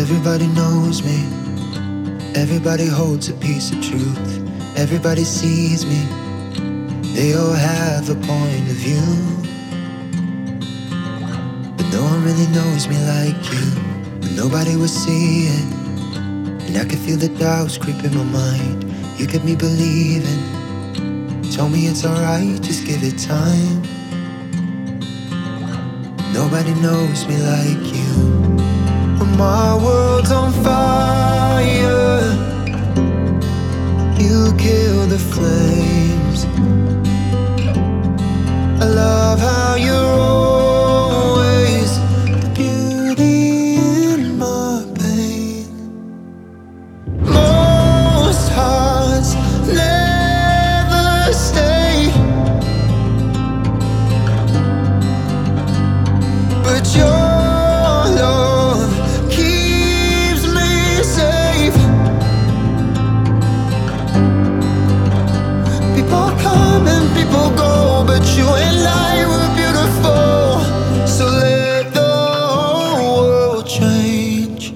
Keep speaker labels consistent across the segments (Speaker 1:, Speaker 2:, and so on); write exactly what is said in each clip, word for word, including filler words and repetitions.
Speaker 1: Everybody knows me. Everybody holds a piece of truth. Everybody sees me. They all have a point of view, but no one really knows me like you. But nobody will see it, and I can feel the doubts creep in my mind. You kept me believing, told me it's alright, just give it time. Nobody knows me like you. My world's on fire, you kill the flames. I love how you're always the beauty in my pain. Most hearts never stay, but you're people go, but you and I were beautiful. So let the whole world change.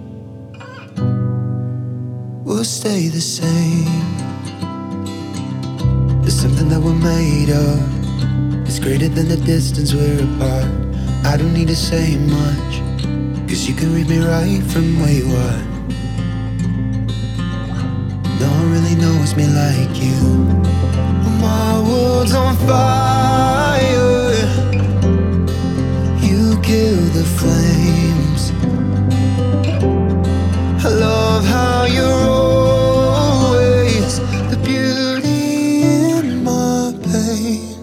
Speaker 1: We'll stay the same. There's something that we're made of. It's greater than the distance we're apart. I don't need to say much, cause you can read me right from where you are. No one really knows me like you. My world's on fire, you kill the flames. I love how you're always the beauty in my pain.